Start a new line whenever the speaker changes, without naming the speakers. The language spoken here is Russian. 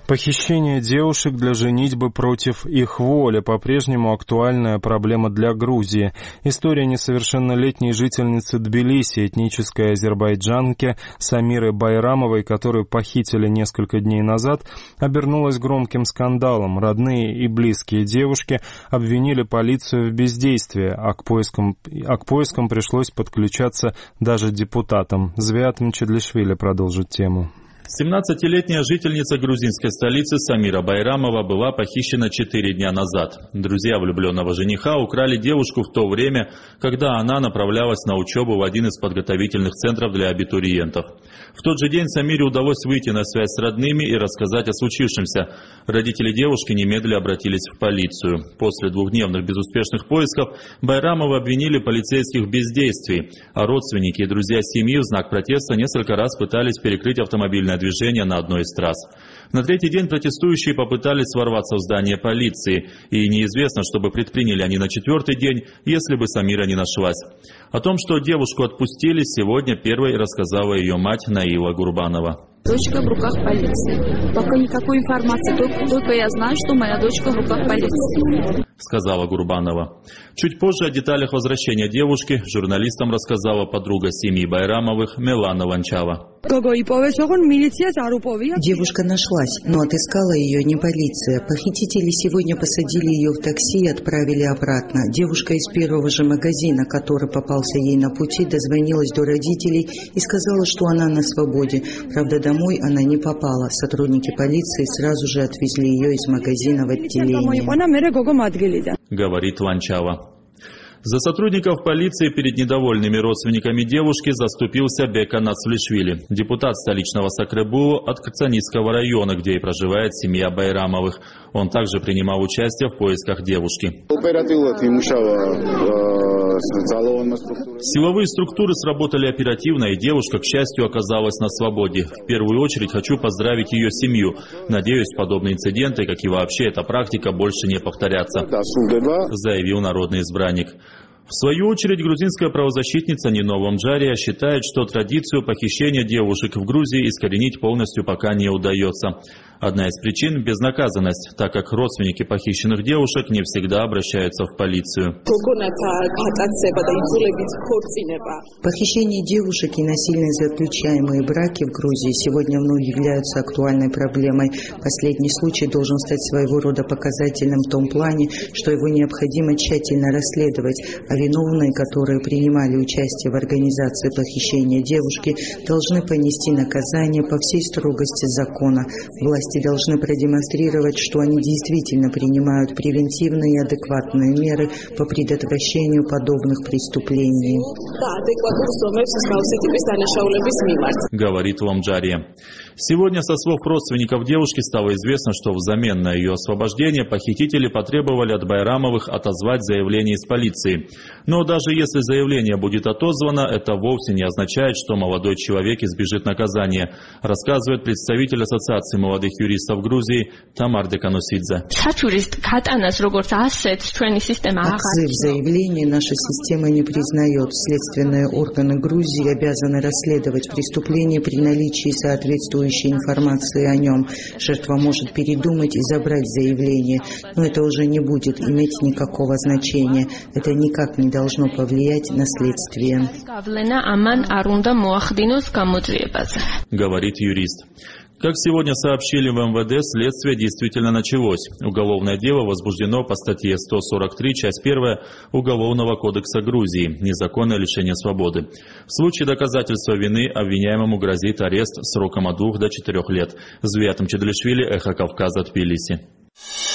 Похищение девушек для женитьбы против их воли – по-прежнему актуальная проблема для Грузии. История несовершеннолетней жительницы Тбилиси, этнической азербайджанки Самиры Байрамовой, которую похитили несколько дней назад, обернулась громким скандалом. Родные и близкие девушки обвинили полицию в бездействии, а к поискам пришлось подключаться даже депутатам. Звиат Мчедлишвили продолжит тему.
17-летняя жительница грузинской столицы Самира Байрамова была похищена 4 дня назад. Друзья влюбленного жениха украли девушку в то время, когда она направлялась на учебу в один из подготовительных центров для абитуриентов. В тот же день Самире удалось выйти на связь с родными и рассказать о случившемся. Родители девушки немедленно обратились в полицию. После 2-дневных безуспешных поисков Байрамова обвинили полицейских в бездействии, а родственники и друзья семьи в знак протеста несколько раз пытались перекрыть автомобильное движение на одной из трасс. На 3-й день протестующие попытались ворваться в здание полиции, и неизвестно, что бы предприняли они на 4-й день, если бы Самира не нашлась. О том, что девушку отпустили, сегодня первой рассказала ее мать Наила Гурбанова.
Дочка в руках полиции. Пока никакой информации, только я знаю, что моя дочка в руках полиции,
сказала Гурбанова. Чуть позже о деталях возвращения девушки журналистам рассказала подруга семьи Байрамовых Мелана Ланчава.
Девушка нашлась, но отыскала ее не полиция. Похитители сегодня посадили ее в такси и отправили обратно. Девушка из первого же магазина, который попался ей на пути, дозвонилась до родителей и сказала, что она на свободе. Правда, домой она не попала. Сотрудники полиции сразу же отвезли ее из магазина в отделение,
говорит Ланчава. За сотрудников полиции перед недовольными родственниками девушки заступился Бека Нацвлишвили, депутат столичного Сакребулу от Кацанистского района, где и проживает семья Байрамовых. Он также принимал участие в поисках девушки. Силовые структуры сработали оперативно, и девушка, к счастью, оказалась на свободе. В первую очередь хочу поздравить ее семью. Надеюсь, подобные инциденты, как и вообще эта практика, больше не повторятся, заявил народный избранник. В свою очередь, грузинская правозащитница Нино Вомджария считает, что традицию похищения девушек в Грузии искоренить полностью пока не удается. Одна из причин – безнаказанность, так как родственники похищенных девушек не всегда обращаются в полицию.
Похищение девушек и насильно заключаемые браки в Грузии сегодня вновь являются актуальной проблемой. Последний случай должен стать своего рода показательным в том плане, что его необходимо тщательно расследовать, а виновные, которые принимали участие в организации похищения девушки, должны понести наказание по всей строгости закона. Власти должны продемонстрировать, что они действительно принимают превентивные и адекватные меры по предотвращению подобных преступлений,
говорит Вомджария. Сегодня со слов родственников девушки стало известно, что взамен на ее освобождение похитители потребовали от Байрамовых отозвать заявление из полиции. Но даже если заявление будет отозвано, это вовсе не означает, что молодой человек избежит наказания, рассказывает представитель Ассоциации молодых юристов Грузии Тамар Деканосидзе.
Отзыв заявления наша система не признает. Следственные органы Грузии обязаны расследовать преступление при наличии соответствующей информации о нем. Жертва может передумать и забрать заявление, но это уже не будет иметь никакого значения. Это никак не должно повлиять на следствие,
говорит юрист. Как сегодня сообщили в МВД, следствие действительно началось. Уголовное дело возбуждено по статье 143, часть 1 Уголовного кодекса Грузии «Незаконное лишение свободы». В случае доказательства вины обвиняемому грозит арест сроком от 2 до 4 лет. Звиат Мчедлишвили, Эхо Кавказа, Тбилиси.